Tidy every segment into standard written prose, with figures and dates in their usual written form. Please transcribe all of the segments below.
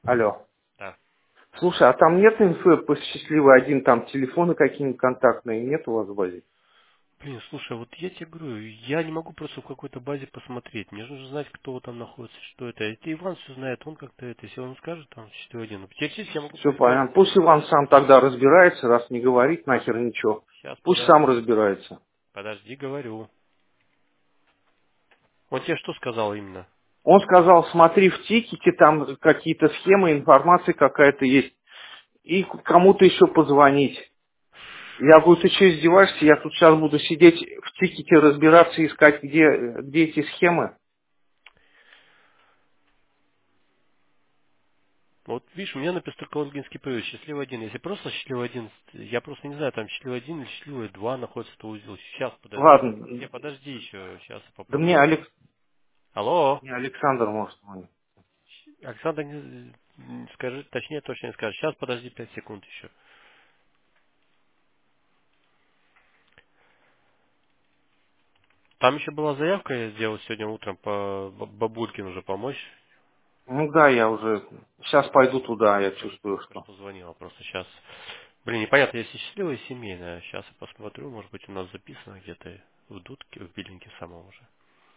Алло. Да. Слушай, а там нет инфы по счастливый один, там телефоны какие-нибудь контактные нет у вас в базе? Блин, слушай, вот я тебе говорю, я не могу просто в какой-то базе посмотреть. Мне же нужно знать, кто там находится, что это. Это Иван все знает, он как-то это, если он скажет, там, счастливый один. Ну, теоретически я могу Все понятно. посмотреть. Пусть Иван сам тогда разбирается, раз не говорит нахер ничего. Сейчас, Пусть сам подожди. разбирается. Подожди, говорю. Он тебе что сказал именно? Он сказал, смотри в тикете, там какие-то схемы, информация какая-то есть. И кому-то еще позвонить. Я говорю, ты что, издеваешься? Я тут сейчас буду сидеть в тикете разбираться, искать, где эти схемы. Вот видишь, у меня написано только логинский привет, счастливый один. Если просто счастливый один, я просто не знаю, там счастливый один или счастливый два находится то узел. Сейчас, подожди. Ладно, Не, подожди еще, сейчас я да мне попробую. Алло, мне Александр может звонить. Александр, скажи, точнее, точно не скажешь. Сейчас, подожди 5 секунд еще. Там еще была заявка, я сделал сегодня утром по бабулькин уже помочь. Ну да, я уже сейчас пойду туда, я чувствую, Только что. что звонила, просто сейчас. Блин, непонятно, если счастливая семейная. Сейчас я посмотрю, может быть у нас записано где-то в дудке, в биллинге самом уже.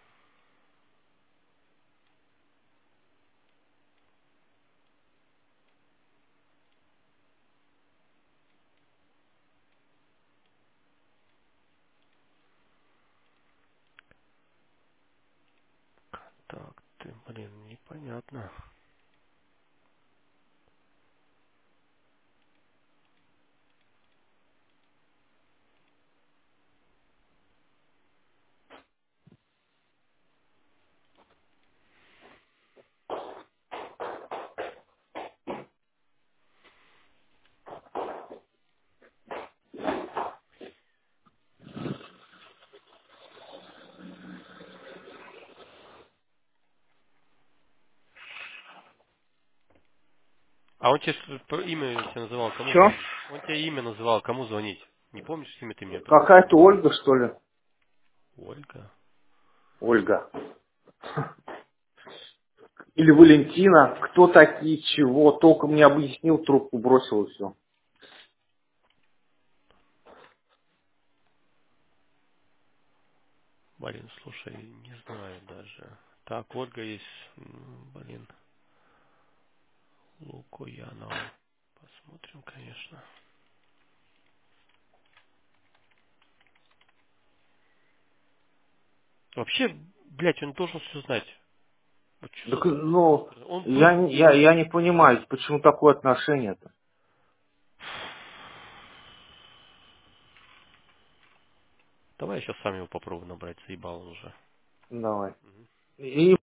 Так, ты, блин, непонятно. А он тебе имя тебе называл, кому Че? звонить? Он тебе имя называл, кому звонить? Не помнишь имя ты мне какое Какая-то называл? Ольга, что ли? Ольга. Ольга. Или Валентина. Кто такие, чего? Только мне объяснил, трубку бросил и все. Блин, слушай, не знаю даже. Так, Ольга есть, блин, Лукоянова. Посмотрим, конечно. Вообще, блядь, он должен все знать. Вот что Так, за тупость с его ну, стороны? Он был... я не понимаю, почему такое отношение-то. Давай я сейчас сам его попробую набрать, заебал он уже. Давай. И